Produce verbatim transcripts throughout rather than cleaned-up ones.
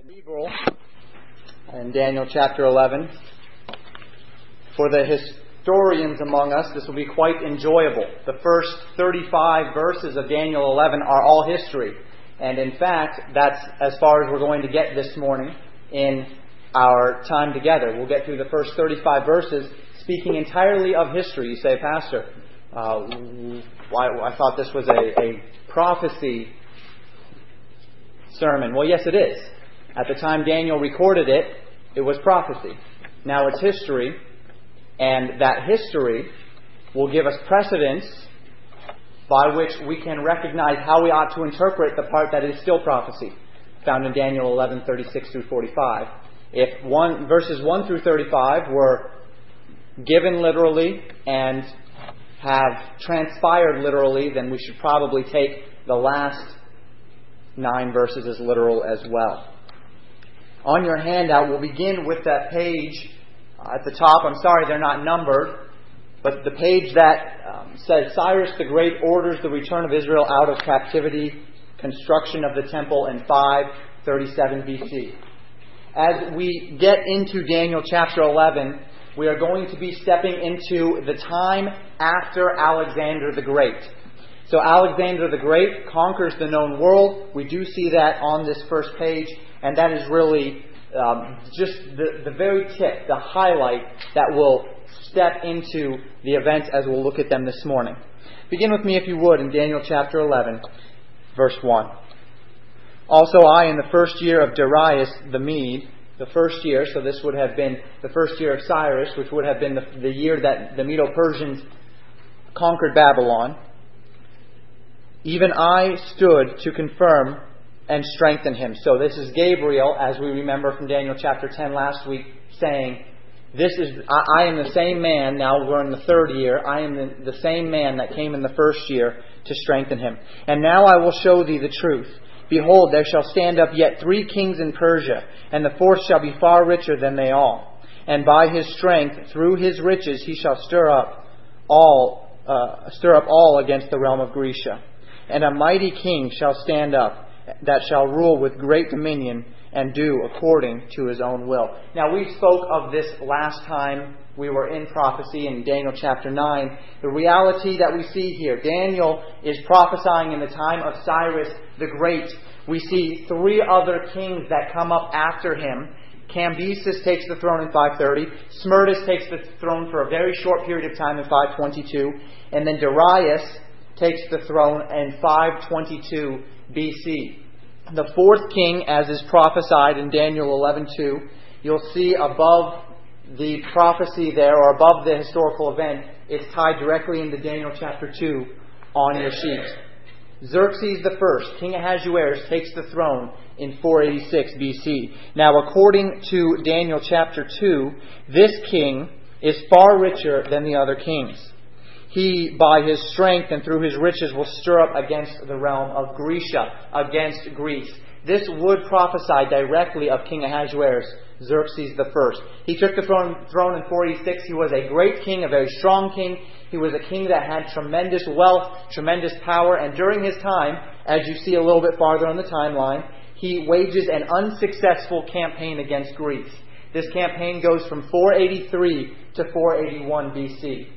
Hebrew in Daniel chapter eleven. For the historians among us, this will be quite enjoyable. The first thirty-five verses of Daniel eleven are all history. And in fact, that's as far as we're going to get this morning in our time together. We'll get through the first thirty-five verses speaking entirely of history. You say, Pastor, uh, why, I thought this was a, a prophecy sermon. Well, yes, it is. At the time Daniel recorded it, it was prophecy. Now it's history, and that history will give us precedence by which we can recognize how we ought to interpret the part that is still prophecy, found in Daniel eleven, thirty-six through forty-five. If one, verses one through thirty-five were given literally and have transpired literally, then we should probably take the last nine verses as literal as well. On your handout, we'll begin with that page at the top. I'm sorry they're not numbered, but the page that um, says Cyrus the Great orders the return of Israel out of captivity, construction of the temple in five thirty-seven B C. As we get into Daniel chapter eleven, we are going to be stepping into the time after Alexander the Great. So Alexander the Great conquers the known world. We do see that on this first page, and that is really um, just the, the very tip, the highlight that will step into the events as we'll look at them this morning. Begin with me, if you would, in Daniel chapter eleven, verse one. Also I, in the first year of Darius the Mede, the first year, so this would have been the first year of Cyrus, which would have been the, the year that the Medo-Persians conquered Babylon, even I stood to confirm and strengthen him. So this is Gabriel, as we remember from Daniel chapter ten last week, saying, This is I, I am the same man, now we're in the third year, I am the, the same man that came in the first year to strengthen him. And now I will show thee the truth. Behold, there shall stand up yet three kings in Persia, and the fourth shall be far richer than they all. And by his strength, through his riches, he shall stir up all, uh, stir up all against the realm of Grecia. And a mighty king shall stand up, that shall rule with great dominion, and do according to his own will. Now, we spoke of this last time we were in prophecy in Daniel chapter nine. The reality that we see here, Daniel is prophesying in the time of Cyrus the Great. We see three other kings that come up after him. Cambyses takes the throne in five thirty. Smerdis takes the throne for a very short period of time in five twenty-two. And then Darius takes the throne in five twenty-two B C. The fourth king, as is prophesied in Daniel eleven two, you'll see above the prophecy there, or above the historical event, it's tied directly into Daniel chapter two on your sheet. Xerxes the first, King Ahasuerus, takes the throne in four eighty-six B C. Now, according to Daniel chapter two, this king is far richer than the other kings. He, by his strength and through his riches, will stir up against the realm of Grecia, against Greece. This would prophesy directly of King Ahasuerus, Xerxes the first. He took the throne, throne in four eighty-six. He was a great king, a very strong king. He was a king that had tremendous wealth, tremendous power. And during his time, as you see a little bit farther on the timeline, he wages an unsuccessful campaign against Greece. This campaign goes from four eighty-three to four eighty-one B C.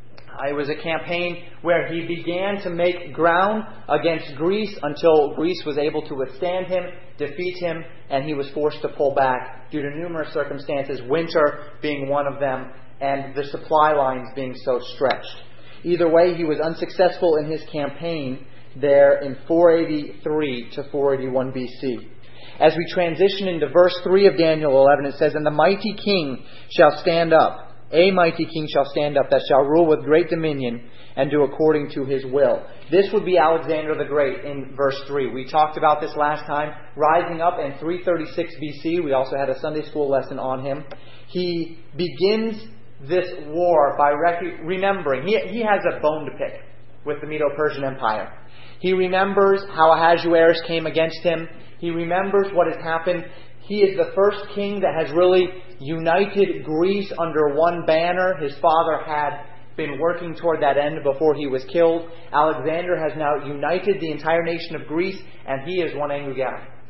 It was a campaign where he began to make ground against Greece until Greece was able to withstand him, defeat him, and he was forced to pull back due to numerous circumstances, winter being one of them, and the supply lines being so stretched. Either way, he was unsuccessful in his campaign there in four eighty-three to four eighty-one B C. As we transition into verse three of Daniel eleven, it says, And the mighty king shall stand up. A mighty king shall stand up, that shall rule with great dominion, and do according to his will. This would be Alexander the Great in verse three. We talked about this last time. Rising up in three thirty-six B C, we also had a Sunday school lesson on him. He begins this war by rec- remembering. He, he has a bone to pick with the Medo-Persian Empire. He remembers how Ahasuerus came against him. He remembers what has happened. He is the first king that has really united Greece under one banner. His father had been working toward that end before he was killed. Alexander has now united the entire nation of Greece, and he is one angry guy.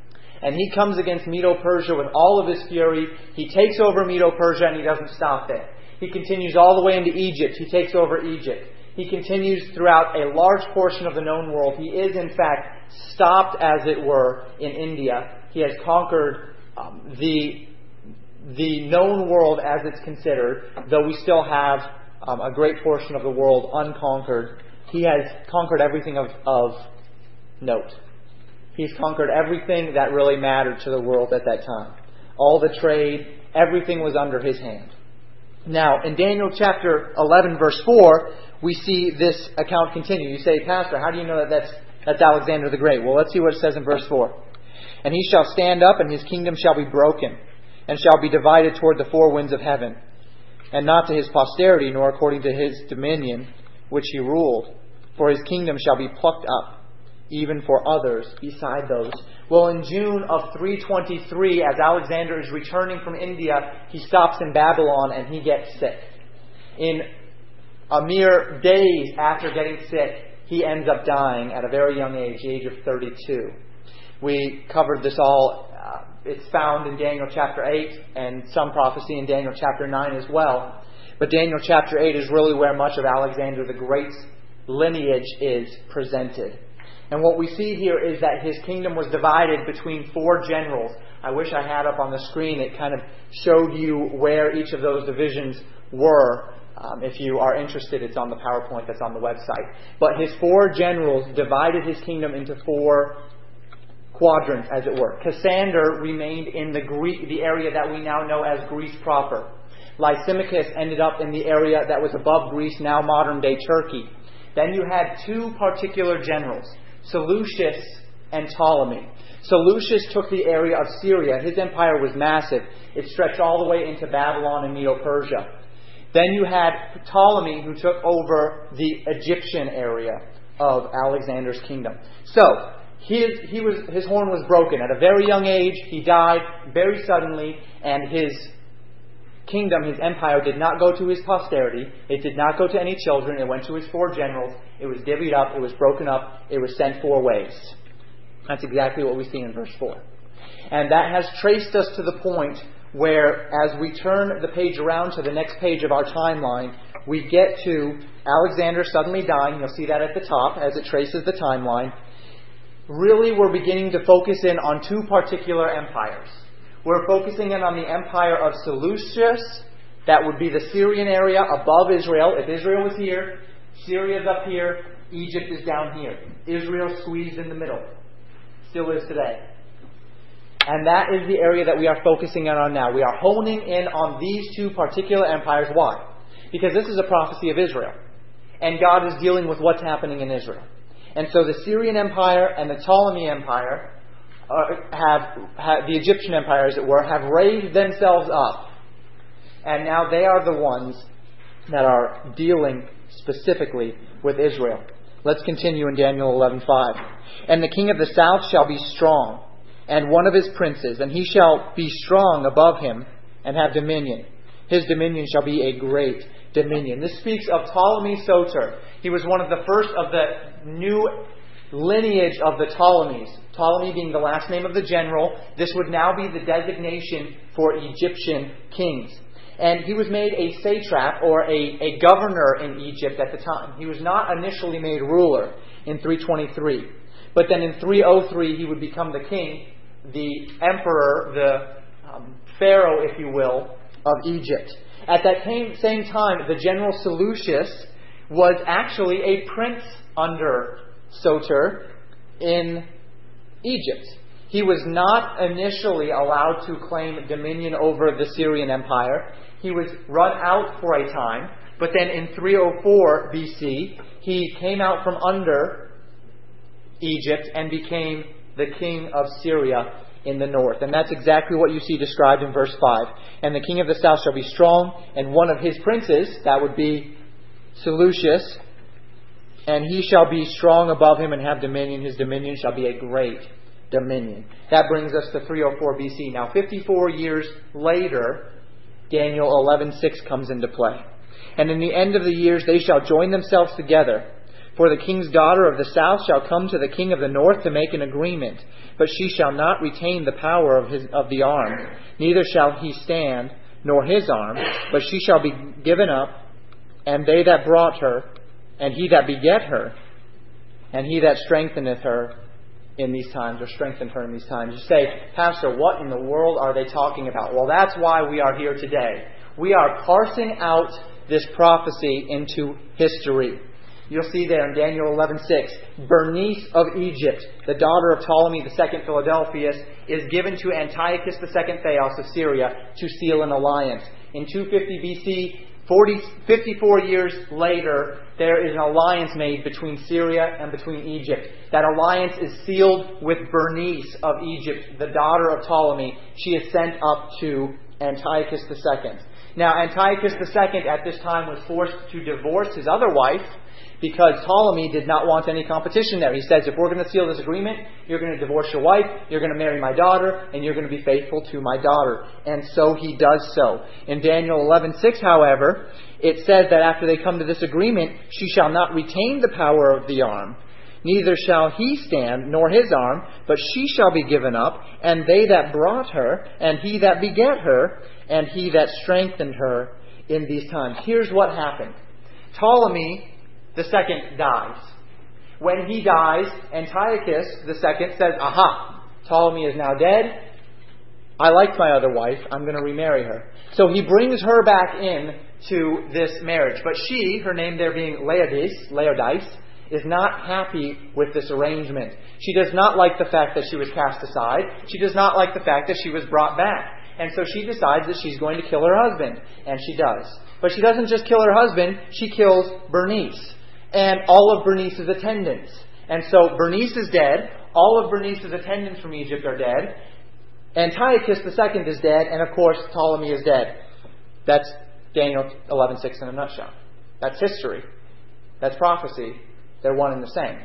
And he comes against Medo-Persia with all of his fury. He takes over Medo-Persia and he doesn't stop there. He continues all the way into Egypt. He takes over Egypt. He continues throughout a large portion of the known world. He is, in fact, stopped, as it were, in India. He has conquered um, the, the known world as it's considered, though we still have um, a great portion of the world unconquered. He has conquered everything of, of note. He's conquered everything that really mattered to the world at that time. All the trade, everything was under his hand. Now, in Daniel chapter eleven, verse four, we see this account continue. You say, Pastor, how do you know that that's, that's Alexander the Great? Well, let's see what it says in verse four. And he shall stand up, and his kingdom shall be broken, and shall be divided toward the four winds of heaven, and not to his posterity, nor according to his dominion, which he ruled. For his kingdom shall be plucked up, even for others beside those. Well, in June of three twenty-three, as Alexander is returning from India, he stops in Babylon and he gets sick. In a mere days after getting sick, he ends up dying at a very young age, the age of thirty-two. We covered this all. Uh, it's found in Daniel chapter eight and some prophecy in Daniel chapter nine as well. But Daniel chapter eight is really where much of Alexander the Great's lineage is presented. And what we see here is that his kingdom was divided between four generals. I wish I had up on the screen, it kind of showed you where each of those divisions were. Um, if you are interested, it's on the PowerPoint that's on the website. But his four generals divided his kingdom into four quadrants, as it were. Cassander remained in the Greek, the area that we now know as Greece proper. Lysimachus ended up in the area that was above Greece, now modern-day Turkey. Then you had two particular generals, Seleucus and Ptolemy. Seleucus took the area of Syria. His empire was massive. It stretched all the way into Babylon and Medo-Persia. Then you had Ptolemy, who took over the Egyptian area of Alexander's kingdom. So, his, he was, his horn was broken. At a very young age, he died very suddenly, and his kingdom, his empire, did not go to his posterity. It did not go to any children. It went to his four generals. It was divvied up. It was broken up. It was sent four ways. That's exactly what we see in verse four. And that has traced us to the point where, as we turn the page around to the next page of our timeline, we get to Alexander suddenly dying. You'll see that at the top as it traces the timeline. Really, we're beginning to focus in on two particular empires. We're focusing in on the empire of Seleucus. That would be the Syrian area above Israel. If Israel was here, Syria's up here, Egypt is down here. Israel squeezed in the middle. Still is today. And that is the area that we are focusing in on now. We are honing in on these two particular empires. Why? Because this is a prophecy of Israel. And God is dealing with what's happening in Israel. And so the Syrian Empire and the Ptolemy Empire uh, have, have, the Egyptian Empire as it were, have raised themselves up. And now they are the ones that are dealing specifically with Israel. Let's continue in Daniel eleven five. And the king of the south shall be strong, and one of his princes, and he shall be strong above him, and have dominion. His dominion shall be a great dominion. This speaks of Ptolemy Soter. He was one of the first of the new lineage of the Ptolemies. Ptolemy being the last name of the general. This would now be the designation for Egyptian kings. And he was made a satrap, or a, a governor in Egypt at the time. He was not initially made ruler in three twenty-three. But then in three oh three he would become the king, the emperor, the um, pharaoh, if you will, of Egypt. At that same time, the general Seleucus was actually a prince under Soter in Egypt. He was not initially allowed to claim dominion over the Syrian Empire. He was run out for a time, but then in three oh four B C, he came out from under Egypt and became the king of Syria in the north. And that's exactly what you see described in verse five. And the king of the south shall be strong, and one of his princes, that would be Seleucus, and he shall be strong above him and have dominion. His dominion shall be a great dominion. That brings us to three oh four B C. Now, fifty-four years later, Daniel eleven six comes into play. And in the end of the years they shall join themselves together For the king's daughter of the south shall come to the king of the north to make an agreement, but she shall not retain the power of his of the arm, neither shall he stand, nor his arm, but she shall be given up, and they that brought her, and he that beget her, and he that strengtheneth her in these times, or strengthened her in these times. You say, Pastor, what in the world are they talking about? Well, that's why we are here today. We are parsing out this prophecy into history. You'll see there in Daniel eleven six, Bernice of Egypt, the daughter of Ptolemy the second Philadelphus, is given to Antiochus the second Theos of Syria to seal an alliance. In two fifty B C, forty, fifty-four years later, there is an alliance made between Syria and between Egypt. That alliance is sealed with Bernice of Egypt, the daughter of Ptolemy. She is sent up to Antiochus the second. Now, Antiochus the second at this time was forced to divorce his other wife, because Ptolemy did not want any competition there. He says, if we're going to seal this agreement, you're going to divorce your wife, you're going to marry my daughter, and you're going to be faithful to my daughter. And so he does so. In Daniel eleven six, however, it says that after they come to this agreement, she shall not retain the power of the arm, neither shall he stand, nor his arm, but she shall be given up, and they that brought her, and he that beget her, and he that strengthened her in these times. Here's what happened. Ptolemy the second dies. When he dies, Antiochus the second says, aha, Ptolemy is now dead. I liked my other wife. I'm going to remarry her. So he brings her back in to this marriage. But she, her name there being Laodice, Laodice, is not happy with this arrangement. She does not like the fact that she was cast aside. She does not like the fact that she was brought back. And so she decides that she's going to kill her husband. And she does. But she doesn't just kill her husband. She kills Bernice and all of Bernice's attendants. And so Bernice is dead. All of Bernice's attendants from Egypt are dead. Antiochus the second is dead. And of course, Ptolemy is dead. That's Daniel eleven six in a nutshell. That's history. That's prophecy. They're one and the same.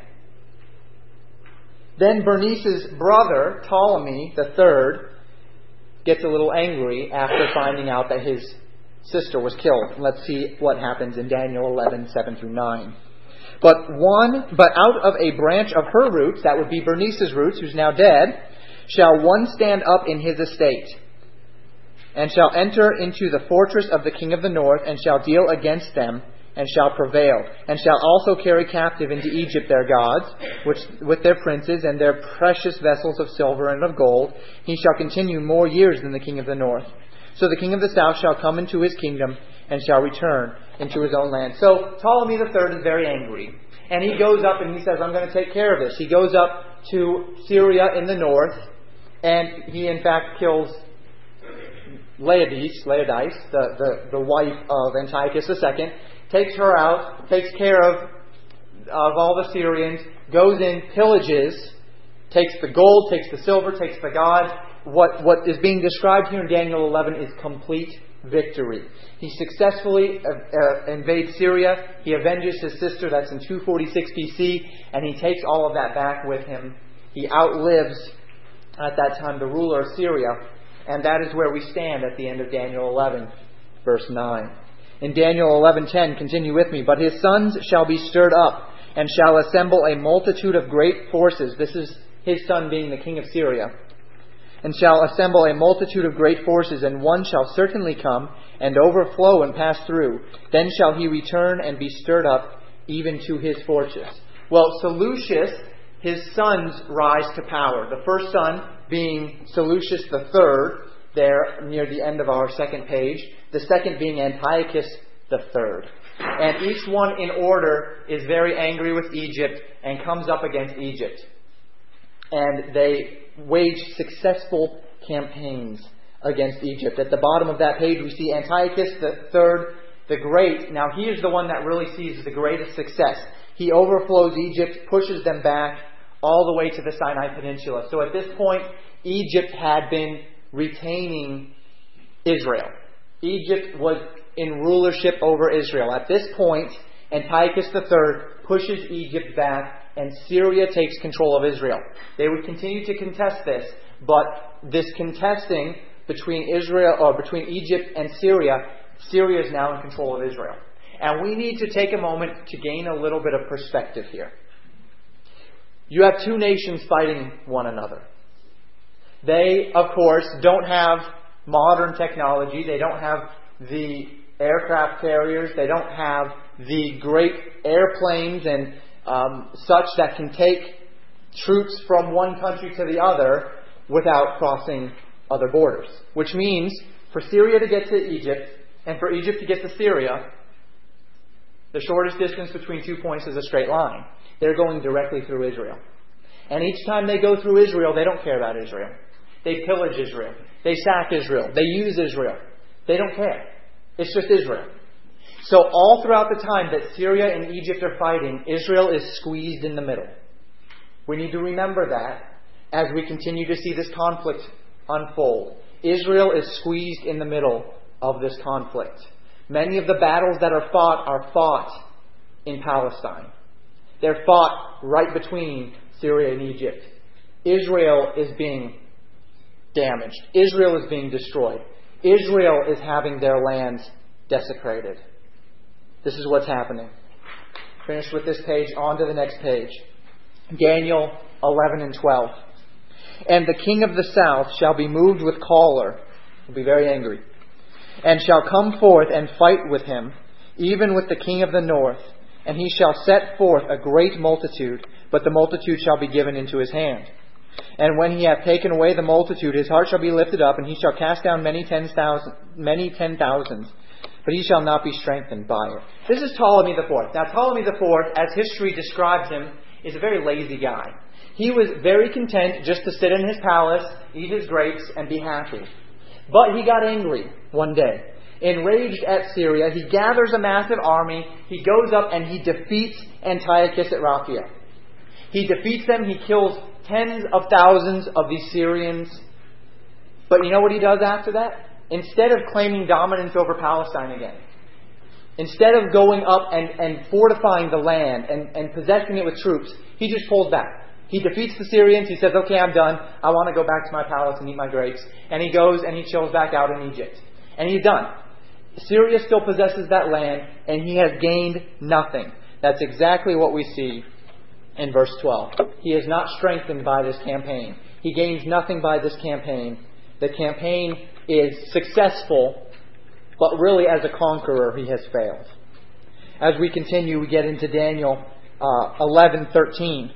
Then Bernice's brother, Ptolemy the third, gets a little angry after finding out that his sister was killed. Let's see what happens in Daniel eleven seven through nine. But one, but out of a branch of her roots, that would be Bernice's roots, who's now dead, shall one stand up in his estate, and shall enter into the fortress of the king of the north, and shall deal against them, and shall prevail, and shall also carry captive into Egypt their gods, which with their princes and their precious vessels of silver and of gold. He shall continue more years than the king of the north. So the king of the south shall come into his kingdom, and shall return into his own land. So Ptolemy the third is very angry. And he goes up and he says, I'm going to take care of this. He goes up to Syria in the north, and he in fact kills Laodice, Laodice the, the, the wife of Antiochus the second, takes her out, takes care of, of all the Syrians, goes in, pillages, takes the gold, takes the silver, takes the gods. What, what is being described here in Daniel eleven is complete victory. He successfully uh, uh, invades Syria. He avenges his sister. That's in two forty-six B C. And he takes all of that back with him. He outlives, at that time, the ruler of Syria. And that is where we stand at the end of Daniel eleven, verse nine. In Daniel eleven ten, continue with me. But his sons shall be stirred up, and shall assemble a multitude of great forces. This is his son being the king of Syria. And shall assemble a multitude of great forces, and one shall certainly come, and overflow and pass through. Then shall he return and be stirred up, even to his fortress. Well, Seleucus, his sons rise to power. The first son being Seleucus the third, there near the end of our second page. The second being Antiochus the third. And each one in order is very angry with Egypt and comes up against Egypt. And they wage successful campaigns against Egypt. At the bottom of that page we see Antiochus the third, the Great. Now he is the one that really sees the greatest success. He overflows Egypt, pushes them back all the way to the Sinai Peninsula. So at this point, Egypt had been retaining Israel. Egypt was in rulership over Israel. At this point, Antiochus the third pushes Egypt back, and Syria takes control of Israel. They would continue to contest this, but this contesting between Israel or between Egypt and Syria, Syria is now in control of Israel. And we need to take a moment to gain a little bit of perspective here. You have two nations fighting one another. They, of course, don't have modern technology. They don't have the aircraft carriers. They don't have the great airplanes and um, such that can take troops from one country to the other without crossing other borders. Which means for Syria to get to Egypt and for Egypt to get to Syria, the shortest distance between two points is a straight line. They're going directly through Israel. And each time they go through Israel, they don't care about Israel. They pillage Israel. They sack Israel. They use Israel. They don't care. It's just Israel. So all throughout the time that Syria and Egypt are fighting, Israel is squeezed in the middle. We need to remember that as we continue to see this conflict unfold. Israel is squeezed in the middle of this conflict. Many of the battles that are fought are fought in Palestine. They're fought right between Syria and Egypt. Israel is being damaged. Israel is being destroyed. Israel is having their lands desecrated. This is what's happening. Finished with this page, on to the next page. Daniel eleven and twelve. And the king of the south shall be moved with choler, will be very angry, and shall come forth and fight with him, even with the king of the north. And he shall set forth a great multitude, but the multitude shall be given into his hand. And when he hath taken away the multitude, his heart shall be lifted up, and he shall cast down many ten thousand, many ten thousands, but he shall not be strengthened by it. This is Ptolemy the Fourth. Now Ptolemy the Fourth, as history describes him, is a very lazy guy. He was very content just to sit in his palace, eat his grapes, and be happy. But he got angry one day. Enraged at Syria, he gathers a massive army, he goes up and he defeats Antiochus at Raphia. He defeats them, he kills tens of thousands of these Syrians. But you know what he does after that? Instead of claiming dominance over Palestine again, instead of going up and, and fortifying the land and, and possessing it with troops, he just pulls back. He defeats the Syrians, he says, okay, I'm done, I want to go back to my palace and eat my grapes. And he goes and he chills back out in Egypt. And he's done. Syria still possesses that land, and he has gained nothing. That's exactly what we see in verse twelve. He is not strengthened by this campaign. He gains nothing by this campaign. The campaign is successful, but really as a conqueror he has failed. As we continue, we get into Daniel uh, eleven thirteen.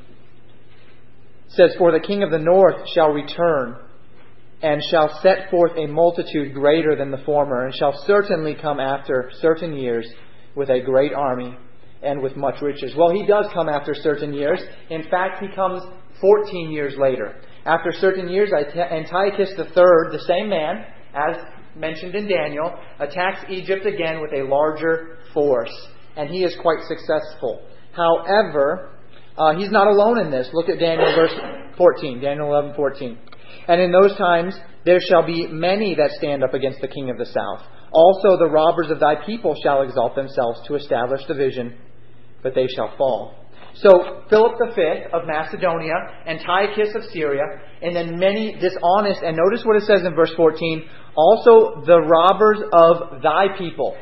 It says, for the king of the north shall return, and shall set forth a multitude greater than the former, and shall certainly come after certain years with a great army and with much riches. Well, he does come after certain years. In fact, he comes fourteen years later. After certain years, Antiochus the third, the same man, as mentioned in Daniel, attacks Egypt again with a larger force. And he is quite successful. However, uh, he's not alone in this. Look at Daniel verse fourteen, Daniel eleven fourteen. And in those times there shall be many that stand up against the king of the south. Also the robbers of thy people shall exalt themselves to establish the vision, but they shall fall. So Philip the fifth of Macedonia, Antiochus of Syria, and then many dishonest, and notice what it says in verse fourteen, also the robbers of thy people.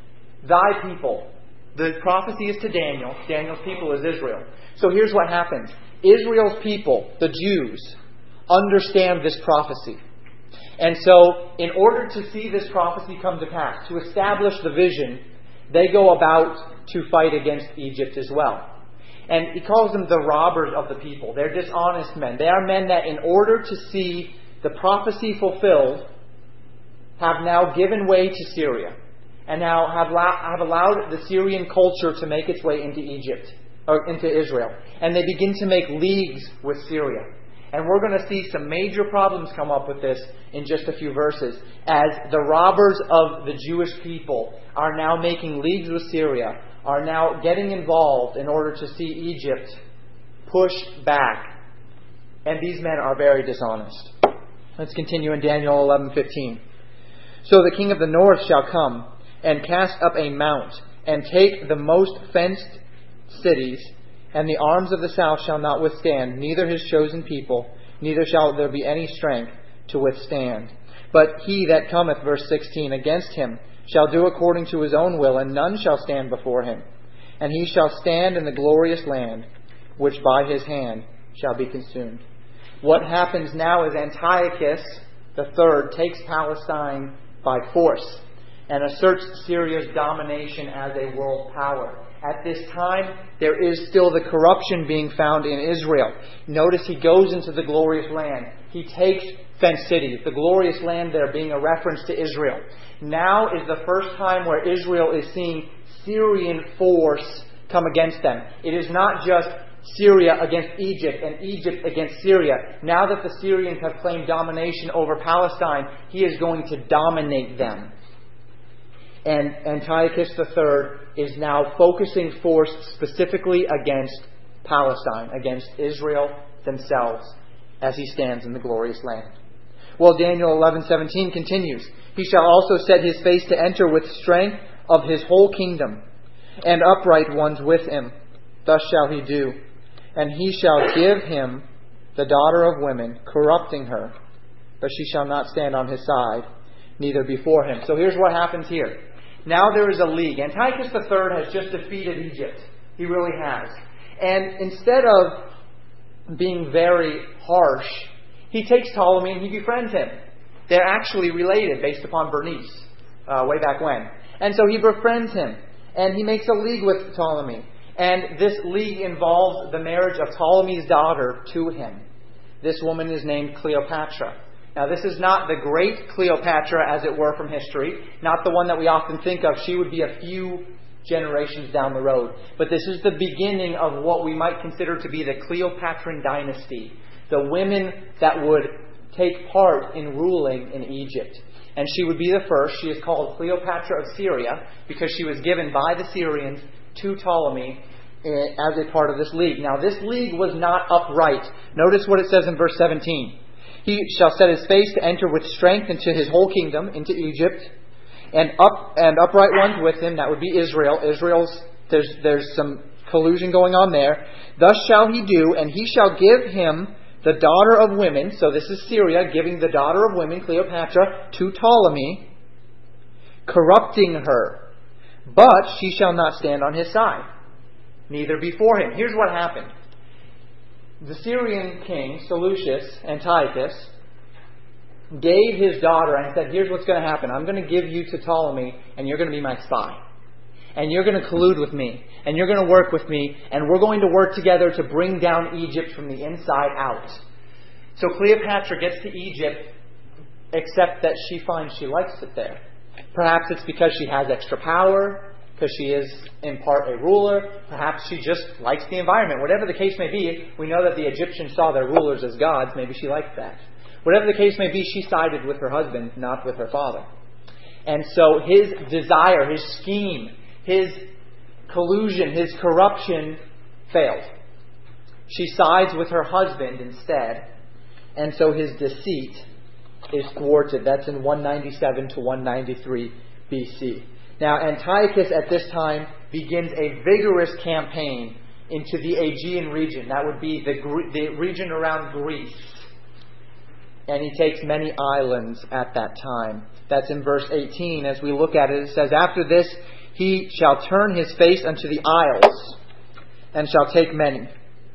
Thy people. The prophecy is to Daniel. Daniel's people is Israel. So here's what happens. Israel's people, the Jews, understand this prophecy. And so, in order to see this prophecy come to pass, to establish the vision, they go about to fight against Egypt as well. And he calls them the robbers of the people. They're dishonest men. They are men that in order to see the prophecy fulfilled, have now given way to Syria. And now have, la- have allowed the Syrian culture to make its way into Egypt, or into Israel. And they begin to make leagues with Syria. And we're going to see some major problems come up with this in just a few verses, as the robbers of the Jewish people are now making leagues with Syria, are now getting involved in order to see Egypt pushed back. And these men are very dishonest. Let's continue in Daniel eleven fifteen. So the king of the north shall come, and cast up a mount, and take the most fenced cities, and the arms of the south shall not withstand, neither his chosen people, neither shall there be any strength to withstand. But he that cometh, verse sixteen, against him shall do according to his own will, and none shall stand before him. And he shall stand in the glorious land, which by his hand shall be consumed. What happens now is Antiochus the third takes Palestine by force and asserts Syria's domination as a world power. At this time, there is still the corruption being found in Israel. Notice he goes into the glorious land. He takes fenced cities. The glorious land there being a reference to Israel. Now is the first time where Israel is seeing Syrian force come against them. It is not just Syria against Egypt and Egypt against Syria. Now that the Syrians have claimed domination over Palestine, he is going to dominate them. And Antiochus the third is now focusing force specifically against Palestine, against Israel themselves, as he stands in the glorious land. Well, Daniel eleven seventeen continues. He shall also set his face to enter with strength of his whole kingdom, and upright ones with him. Thus shall he do. And he shall give him the daughter of women, corrupting her, but she shall not stand on his side, neither before him. So here's what happens here. Now there is a league. Antiochus the third has just defeated Egypt. He really has. And instead of being very harsh, he takes Ptolemy and he befriends him. They're actually related based upon Bernice, uh, way back when. And so he befriends him. And he makes a league with Ptolemy. And this league involves the marriage of Ptolemy's daughter to him. This woman is named Cleopatra. Now, this is not the great Cleopatra, as it were, from history. Not the one that we often think of. She would be a few generations down the road. But this is the beginning of what we might consider to be the Cleopatran dynasty. The women that would take part in ruling in Egypt. And she would be the first. She is called Cleopatra of Syria because she was given by the Syrians to Ptolemy as a part of this league. Now, this league was not upright. Notice what it says in verse seventeen. He shall set his face to enter with strength into his whole kingdom, into Egypt, and up and upright ones with him. That would be Israel. Israel's there's there's some collusion going on there. Thus shall he do, and he shall give him the daughter of women. So this is Syria giving the daughter of women, Cleopatra, to Ptolemy, corrupting her. But she shall not stand on his side, neither before him. Here's what happened. The Syrian king, Seleucus Antiochus, gave his daughter and said, here's what's going to happen. I'm going to give you to Ptolemy, and you're going to be my spy. And you're going to collude with me. And you're going to work with me. And we're going to work together to bring down Egypt from the inside out. So Cleopatra gets to Egypt, except that she finds she likes it there. Perhaps it's because she has extra power, because she is in part a ruler. Perhaps she just likes the environment. Whatever the case may be, we know that the Egyptians saw their rulers as gods. Maybe she liked that. Whatever the case may be, she sided with her husband, not with her father. And so his desire, his scheme, his collusion, his corruption failed. She sides with her husband instead. And so his deceit is thwarted. That's in one ninety-seven to one ninety-three B C. Now, Antiochus at this time begins a vigorous campaign into the Aegean region. That would be the, the region around Greece. And he takes many islands at that time. That's in verse eighteen. As we look at it, it says, after this he shall turn his face unto the isles, and shall take many.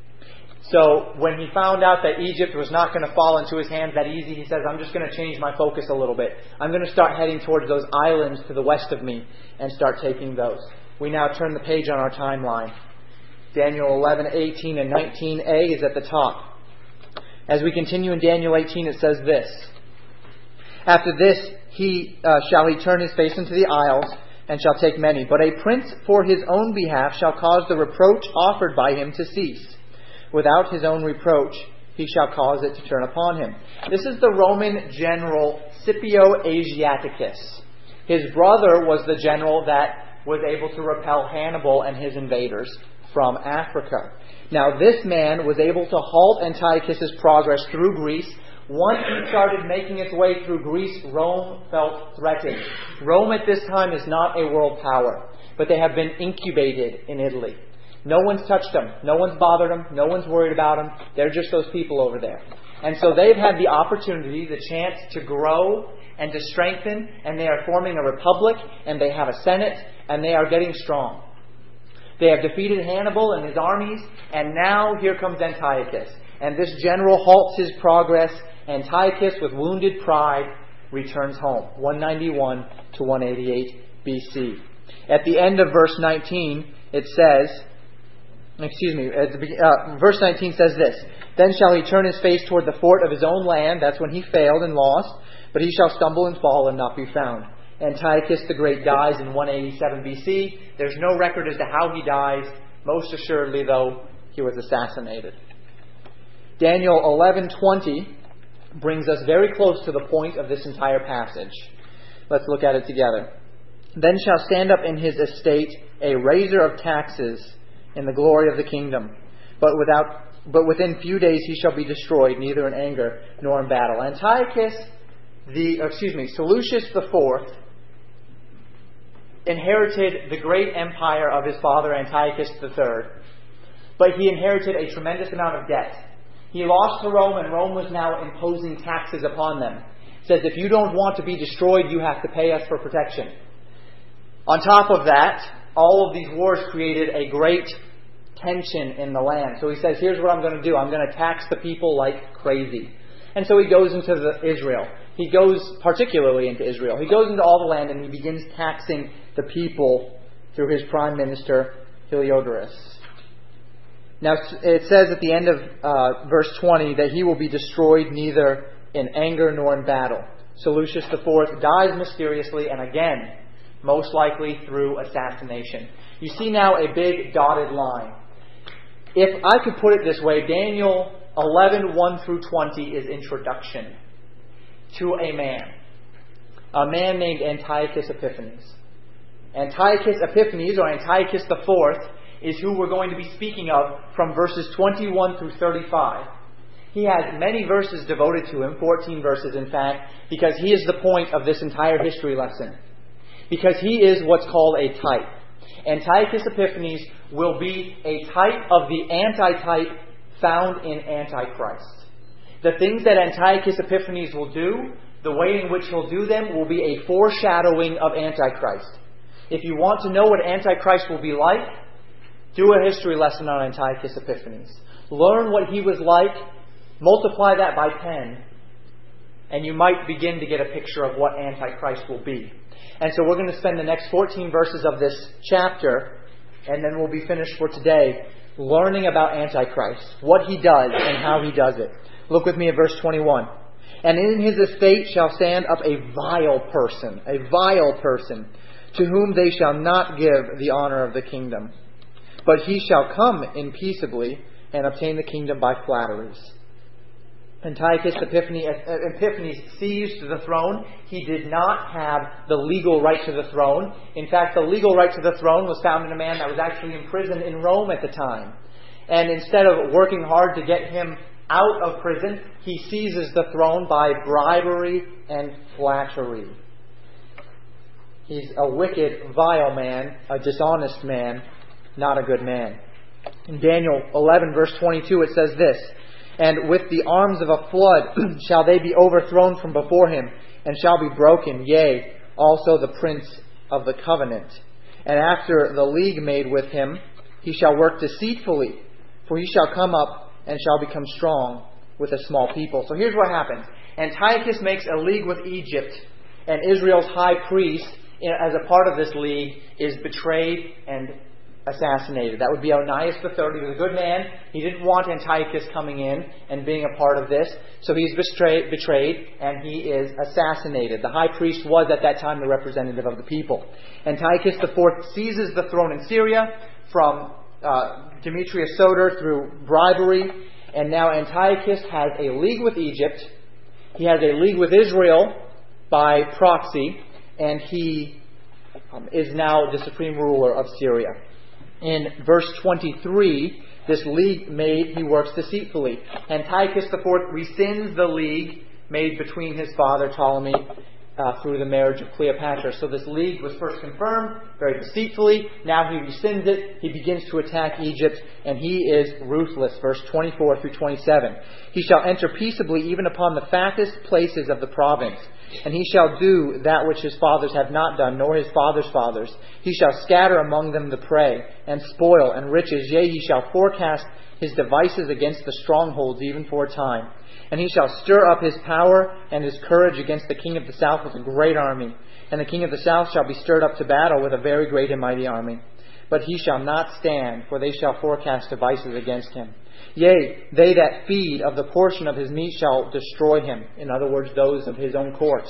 So when he found out that Egypt was not going to fall into his hands that easy, he says, I'm just going to change my focus a little bit. I'm going to start heading towards those islands to the west of me and start taking those. We now turn the page on our timeline. Daniel eleven, eighteen, and nineteen a is at the top. As we continue in Daniel eighteen, it says this. After this, he uh, shall he turn his face into the isles, and shall take many. But a prince for his own behalf shall cause the reproach offered by him to cease. Without his own reproach, he shall cause it to turn upon him. This is the Roman general Scipio Asiaticus. His brother was the general that was able to repel Hannibal and his invaders from Africa. Now, this man was able to halt Antiochus' progress through Greece. Once he started making its way through Greece, Rome felt threatened. Rome at this time is not a world power, but they have been incubated in Italy. No one's touched them. No one's bothered them. No one's worried about them. They're just those people over there. And so they've had the opportunity, the chance to grow and to strengthen, and they are forming a republic, and they have a senate, and they are getting strong. They have defeated Hannibal and his armies, and now here comes Antiochus. And this general halts his progress. Antiochus, with wounded pride, returns home. one ninety-one to one eighty-eight B C. At the end of verse nineteen, it says, excuse me, at the, uh, verse nineteen says this, "Then shall he turn his face toward the fort of his own land," that's when he failed and lost, "but he shall stumble and fall and not be found." Antiochus the Great dies in one eighty-seven B C. There's no record as to how he dies. Most assuredly, though, he was assassinated. Daniel eleven twenty brings us very close to the point of this entire passage. Let's look at it together. "Then shall stand up in his estate a raiser of taxes in the glory of the kingdom. But without, but within few days he shall be destroyed, neither in anger nor in battle." Antiochus, the excuse me, Seleucus the Fourth inherited the great empire of his father Antiochus the Third, but he inherited a tremendous amount of debt. He lost to Rome, and Rome was now imposing taxes upon them. It says, if you don't want to be destroyed, you have to pay us for protection. On top of that, all of these wars created a great tension in the land. So he says, here's what I'm going to do. I'm going to tax the people like crazy. And so he goes into the Israel. He goes particularly into Israel. He goes into all the land and he begins taxing the people through his prime minister, Heliodorus. Now, it says at the end of uh, verse twenty that he will be destroyed neither in anger nor in battle. Seleucus the Fourth dies mysteriously, and again, most likely through assassination. You see now a big dotted line. If I could put it this way, Daniel eleven, one through twenty is introduction to a man. A man named Antiochus Epiphanes. Antiochus Epiphanes, or Antiochus the Fourth, is who we're going to be speaking of from verses twenty-one through thirty-five. He has many verses devoted to him, fourteen verses in fact, because he is the point of this entire history lesson. Because he is what's called a type. Antiochus Epiphanes will be a type of the antitype found in Antichrist. The things that Antiochus Epiphanes will do, the way in which he'll do them, will be a foreshadowing of Antichrist. If you want to know what Antichrist will be like, do a history lesson on Antiochus Epiphanes. Learn what he was like, multiply that by ten, and you might begin to get a picture of what Antichrist will be. And so we're going to spend the next fourteen verses of this chapter, and then we'll be finished for today, learning about Antichrist, what he does and how he does it. Look with me at verse twenty-one. "And in his estate shall stand up a vile person, a vile person, to whom they shall not give the honor of the kingdom. But he shall come in peaceably and obtain the kingdom by flatteries." Antiochus Epiphanes seized the throne. He did not have the legal right to the throne. In fact, the legal right to the throne was found in a man that was actually imprisoned in Rome at the time. And instead of working hard to get him out of prison, he seizes the throne by bribery and flattery. He's a wicked, vile man, a dishonest man, not a good man. In Daniel eleven, verse twenty-two, it says this, "And with the arms of a flood shall they be overthrown from before him, and shall be broken, yea, also the prince of the covenant. And after the league made with him, he shall work deceitfully, for he shall come up and shall become strong with a small people." So here's what happens. Antiochus makes a league with Egypt, and Israel's high priest, as a part of this league, is betrayed and assassinated. That would be Onias the Third. He was a good man. He didn't want Antiochus coming in and being a part of this. So he's betrayed, betrayed and he is assassinated. The high priest was at that time the representative of the people. Antiochus the Fourth seizes the throne in Syria from uh, Demetrius Soter through bribery. And now Antiochus has a league with Egypt. He has a league with Israel by proxy. And he um, is now the supreme ruler of Syria. In verse twenty-three, this league made, he works deceitfully. Antiochus the Fourth rescinds the league made between his father Ptolemy uh, through the marriage of Cleopatra. So this league was first confirmed very deceitfully. Now he rescinds it. He begins to attack Egypt, and he is ruthless. Verse twenty-four through twenty-seven. He shall enter peaceably even upon the fattest places of the province. And he shall do that which his fathers have not done, nor his fathers' fathers. He shall scatter among them the prey, and spoil, and riches. Yea, he shall forecast his devices against the strongholds, even for a time. And he shall stir up his power and his courage against the king of the south with a great army. And the king of the south shall be stirred up to battle with a very great and mighty army. But he shall not stand, for they shall forecast devices against him. Yea, they that feed of the portion of his meat shall destroy him. In other words, those of his own court.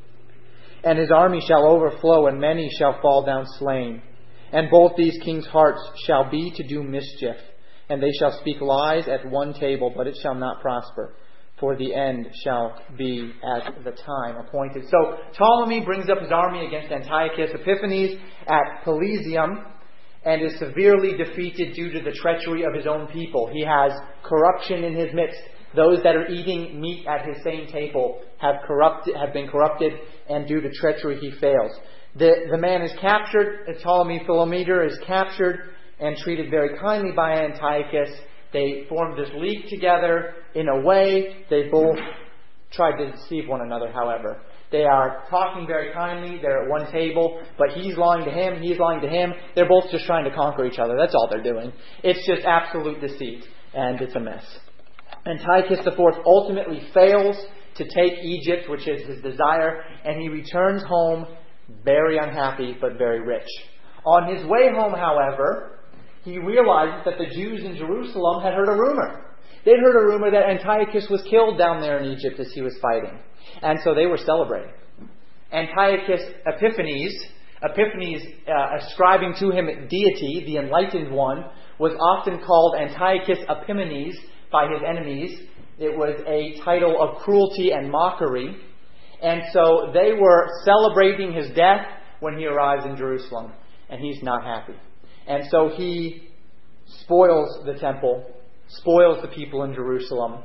And his army shall overflow, and many shall fall down slain. And both these kings' hearts shall be to do mischief. And they shall speak lies at one table, but it shall not prosper. For the end shall be at the time appointed. So Ptolemy brings up his army against Antiochus Epiphanes at Pelusium, and is severely defeated due to the treachery of his own people. He has corruption in his midst. Those that are eating meat at his same table have corrupted, have been corrupted, and due to treachery he fails. The, the man is captured. Ptolemy Philometor is captured and treated very kindly by Antiochus. They formed this league together. In a way, they both tried to deceive one another, however. They are talking very kindly. They're at one table, but he's lying to him, he's lying to him. They're both just trying to conquer each other. That's all they're doing. It's just absolute deceit, and it's a mess. Antiochus the Fourth ultimately fails to take Egypt, which is his desire, and he returns home very unhappy, but very rich. On his way home, however, he realizes that the Jews in Jerusalem had heard a rumor. They'd heard a rumor that Antiochus was killed down there in Egypt as he was fighting. And so they were celebrating. Antiochus Epiphanes, Epiphanes uh, ascribing to him deity, the enlightened one, was often called Antiochus Epimanes by his enemies. It was a title of cruelty and mockery. And so they were celebrating his death when he arrives in Jerusalem. And he's not happy. And so he spoils the temple, spoils the people in Jerusalem,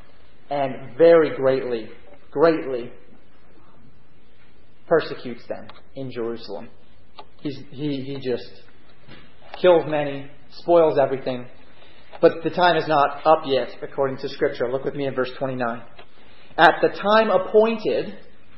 and very greatly, greatly persecutes them in Jerusalem. He's, he, he just kills many, spoils everything. But the time is not up yet, according to Scripture. Look with me in verse twenty-nine. At the time appointed,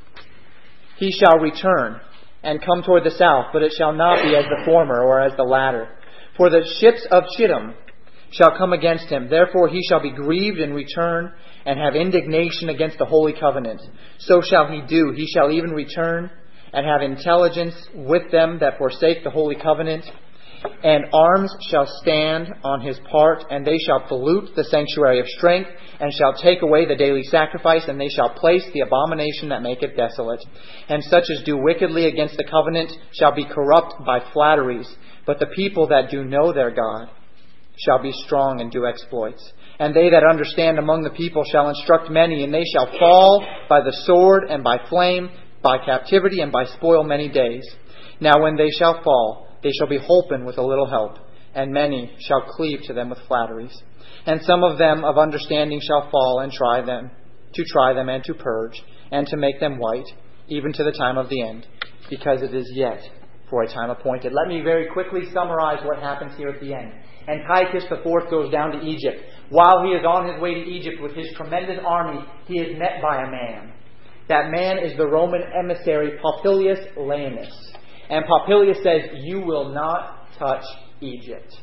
he shall return and come toward the south, but it shall not be as the former or as the latter. For the ships of Chittim shall come against him. Therefore he shall be grieved and return and have indignation against the holy covenant. So shall he do. He shall even return and have intelligence with them that forsake the holy covenant. And arms shall stand on his part, and they shall pollute the sanctuary of strength, and shall take away the daily sacrifice, and they shall place the abomination that maketh desolate. And such as do wickedly against the covenant shall be corrupt by flatteries. But the people that do know their God shall be strong and do exploits. And they that understand among the people shall instruct many, and they shall fall by the sword and by flame, by captivity and by spoil many days. Now when they shall fall, they shall be holpen with a little help, and many shall cleave to them with flatteries. And some of them of understanding shall fall and try them, to try them and to purge, and to make them white, even to the time of the end, because it is yet for a time appointed. Let me very quickly summarize what happens here at the end. Antiochus the Fourth goes down to Egypt. While he is on his way to Egypt with his tremendous army, he is met by a man. That man is the Roman emissary Popilius Laenas. And Popilius says, "You will not touch Egypt."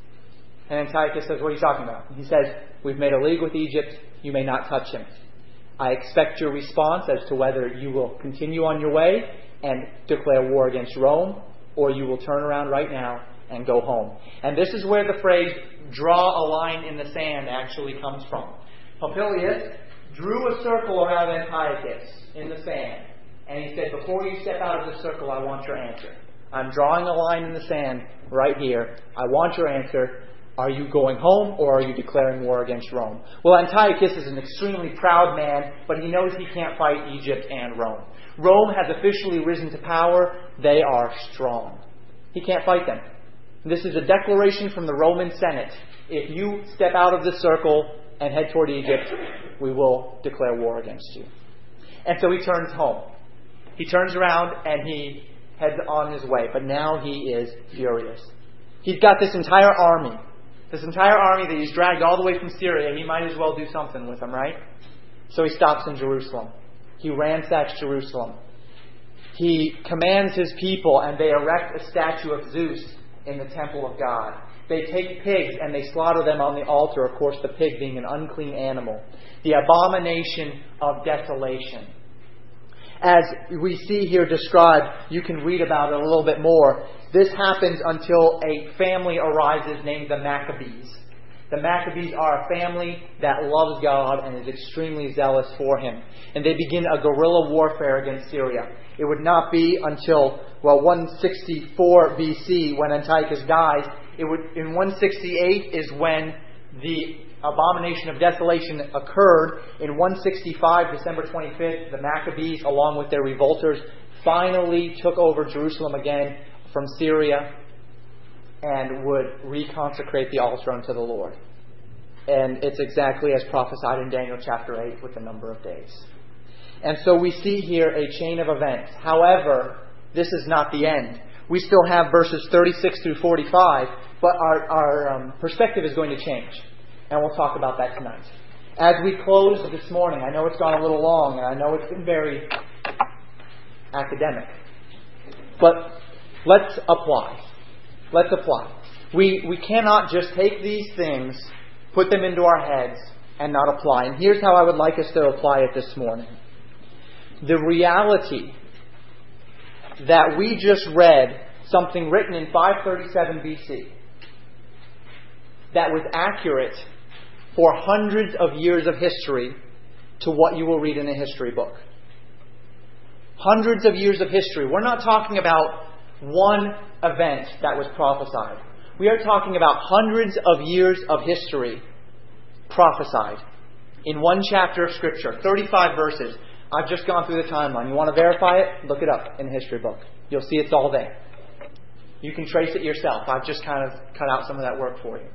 And Antiochus says, "What are you talking about?" He says, "We've made a league with Egypt. You may not touch him. I expect your response as to whether you will continue on your way and declare war against Rome, or you will turn around right now and go home." And this is where the phrase, "draw a line in the sand," actually comes from. Popilius drew a circle around Antiochus in the sand. And he said, "Before you step out of the circle, I want your answer. I'm drawing a line in the sand right here. I want your answer. Are you going home, or are you declaring war against Rome?" Well, Antiochus is an extremely proud man, but he knows he can't fight Egypt and Rome. Rome has officially risen to power. They are strong. He can't fight them. This is a declaration from the Roman Senate. If you step out of the circle and head toward Egypt, we will declare war against you. And so he turns home. He turns around and he heads on his way. But now he is furious. He's got this entire army. This entire army that he's dragged all the way from Syria. He might as well do something with them, right? So he stops in Jerusalem. He ransacks Jerusalem. He commands his people, and they erect a statue of Zeus in the temple of God. They take pigs and they slaughter them on the altar, of course the pig being an unclean animal. The abomination of desolation. As we see here described, you can read about it a little bit more. This happens until a family arises named the Maccabees. The Maccabees are a family that loves God and is extremely zealous for Him. And they begin a guerrilla warfare against Syria. It would not be until, well, one sixty-four B C when Antiochus dies. It would, in one sixty-eight is when the abomination of desolation occurred. In one sixty-five, December twenty-fifth, the Maccabees, along with their revolters, finally took over Jerusalem again from Syria and would reconsecrate the altar unto the Lord. And it's exactly as prophesied in Daniel chapter eight with the number of days. And so we see here a chain of events. However, this is not the end. We still have verses thirty-six through forty-five, but our, our um, perspective is going to change. And we'll talk about that tonight. As we close this morning, I know it's gone a little long, and I know it's been very academic. But let's apply. Let's apply. We, we cannot just take these things, put them into our heads, and not apply. And here's how I would like us to apply it this morning. The reality that we just read something written in five thirty-seven B C that was accurate for hundreds of years of history to what you will read in a history book. Hundreds of years of history. We're not talking about one event that was prophesied. We are talking about hundreds of years of history prophesied in one chapter of Scripture, thirty-five verses. I've just gone through the timeline. You want to verify it? Look it up in a history book. You'll see it's all there. You can trace it yourself. I've just kind of cut out some of that work for you.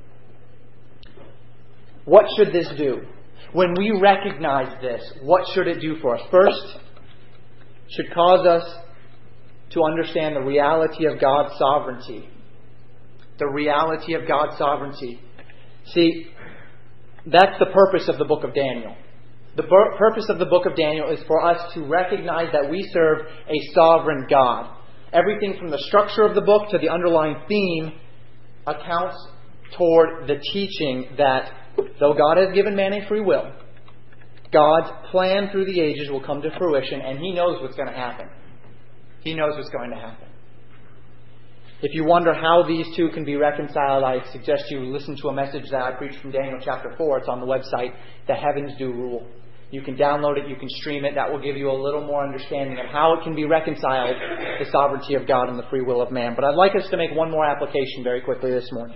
What should this do? When we recognize this, what should it do for us? First, it should cause us to understand the reality of God's sovereignty. The reality of God's sovereignty. See, that's the purpose of the book of Daniel. The bur- purpose of the book of Daniel is for us to recognize that we serve a sovereign God. Everything from the structure of the book to the underlying theme accounts toward the teaching that though God has given man a free will, God's plan through the ages will come to fruition, and He knows what's going to happen. He knows what's going to happen. If you wonder how these two can be reconciled, I suggest you listen to a message that I preached from Daniel chapter four. It's on the website, The Heavens Do Rule. You can download it, you can stream it. That will give you a little more understanding of how it can be reconciled, the sovereignty of God and the free will of man. But I'd like us to make one more application very quickly this morning.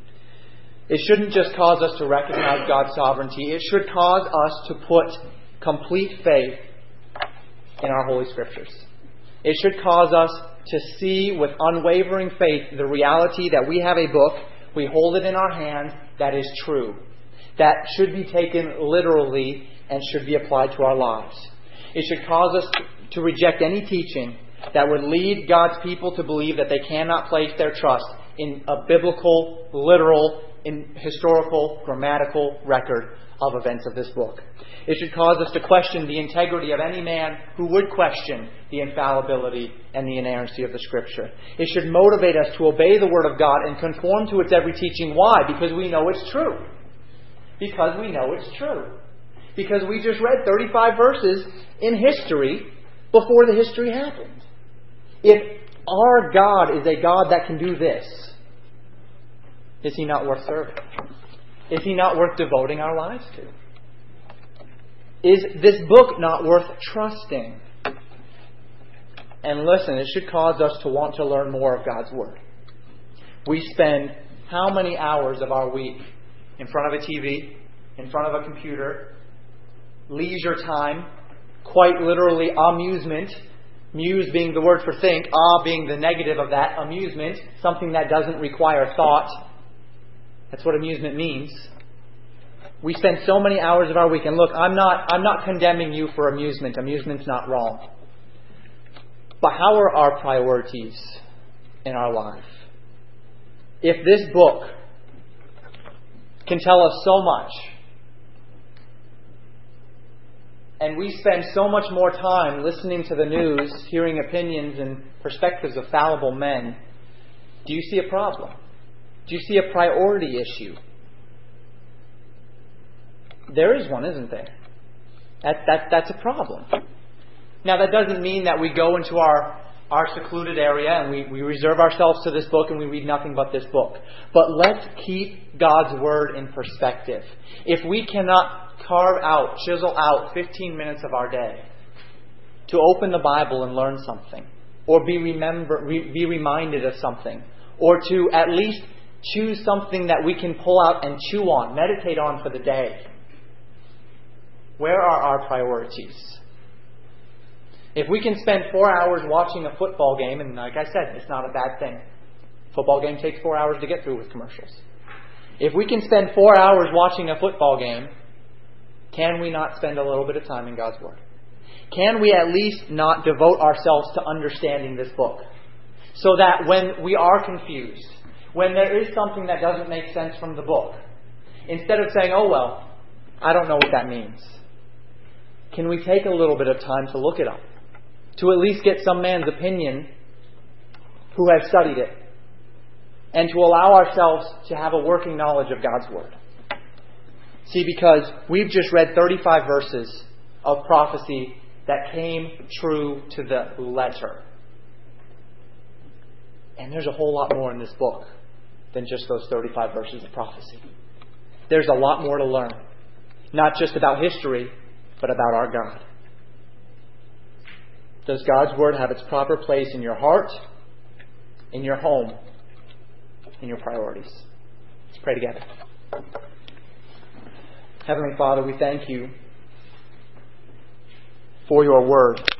It shouldn't just cause us to recognize God's sovereignty. It should cause us to put complete faith in our Holy Scriptures. It should cause us to see with unwavering faith the reality that we have a book, we hold it in our hands, that is true. That should be taken literally and should be applied to our lives. It should cause us to reject any teaching that would lead God's people to believe that they cannot place their trust in a biblical, literal, in historical, grammatical record of events of this book. It should cause us to question the integrity of any man who would question the infallibility and the inerrancy of the Scripture. It should motivate us to obey the Word of God and conform to its every teaching. Why? Because we know it's true. Because we know it's true. Because we just read thirty-five verses in history before the history happened. If our God is a God that can do this, is He not worth serving? Is He not worth devoting our lives to? Is this book not worth trusting? And listen, it should cause us to want to learn more of God's Word. We spend how many hours of our week in front of a T V, in front of a computer, leisure time, quite literally amusement, muse being the word for think, ah being the negative of that, amusement, something that doesn't require thought. That's what amusement means. We spend so many hours of our week, and look, I'm not I'm not condemning you for amusement. Amusement's not wrong. But how are our priorities in our life? If this book can tell us so much, and we spend so much more time listening to the news, hearing opinions and perspectives of fallible men, do you see a problem? Do you see a priority issue? There is one, isn't there? That, that, that's a problem. Now, that doesn't mean that we go into our, our secluded area and we, we reserve ourselves to this book and we read nothing but this book. But let's keep God's Word in perspective. If we cannot carve out, chisel out fifteen minutes of our day to open the Bible and learn something, or be remember, re, be reminded of something, or to at least choose something that we can pull out and chew on, meditate on for the day, where are our priorities? If we can spend four hours watching a football game, and like I said, it's not a bad thing. Football game takes four hours to get through with commercials. If we can spend four hours watching a football game, can we not spend a little bit of time in God's Word? Can we at least not devote ourselves to understanding this book? So that when we are confused, when there is something that doesn't make sense from the book, instead of saying, oh well, I don't know what that means, can we take a little bit of time to look it up? To at least get some man's opinion who has studied it. And to allow ourselves to have a working knowledge of God's Word. See, because we've just read thirty-five verses of prophecy that came true to the letter. And there's a whole lot more in this book than just those thirty-five verses of prophecy. There's a lot more to learn. Not just about history, but about our God. Does God's Word have its proper place in your heart, in your home, in your priorities? Let's pray together. Heavenly Father, we thank you for your Word.